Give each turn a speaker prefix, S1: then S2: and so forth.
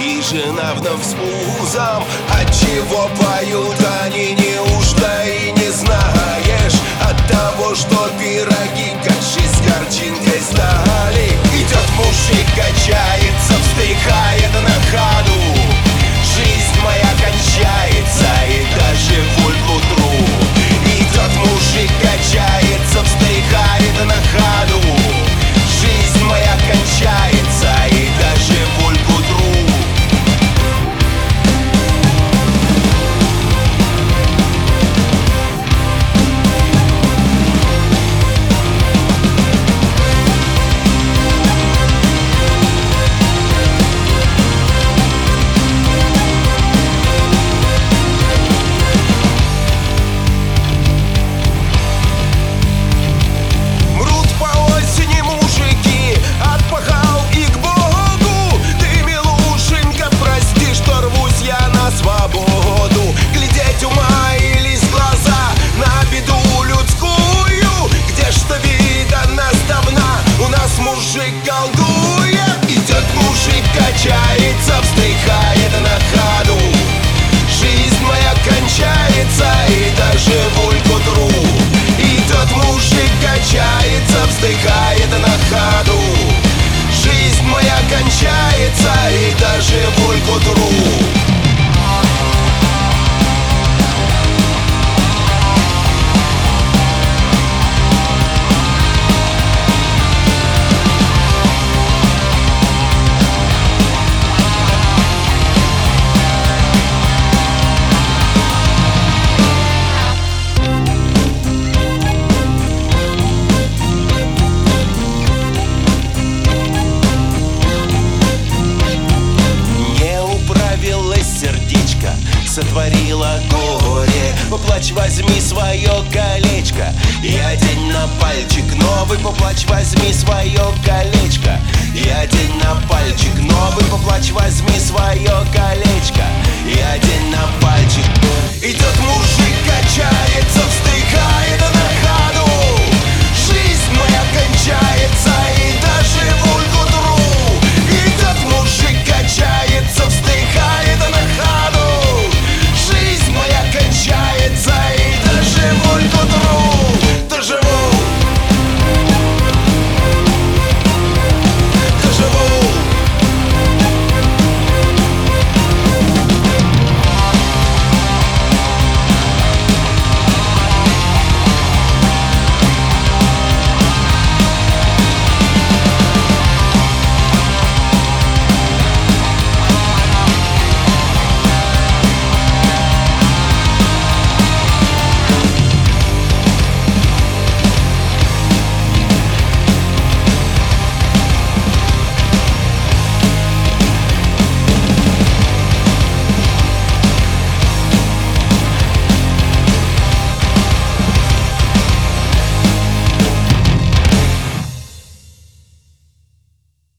S1: и жена вновь с пузом. Отчего поют они, неужто и не знаешь? От того, что пироги как жизнь картинкой стали. Идет мужик, качается, вздыхает на ходу. Жизнь моя кончается, и даже вульву тру. Идет мужик, качается, вздыхает на ходу. Жизнь моя кончается, и даже вульву тру. Качается, вздыхает на ходу. Жизнь моя кончается, и даже вульку тру. Идет мужик, качается, вздыхает на ходу. Жизнь моя кончается, и даже вульку тру. Сотворила горе, поплачь, возьми свое колечко и одень на пальчик новый. Поплачь, возьми свое колечко и одень на пальчик новый. Поплачь, возьми свое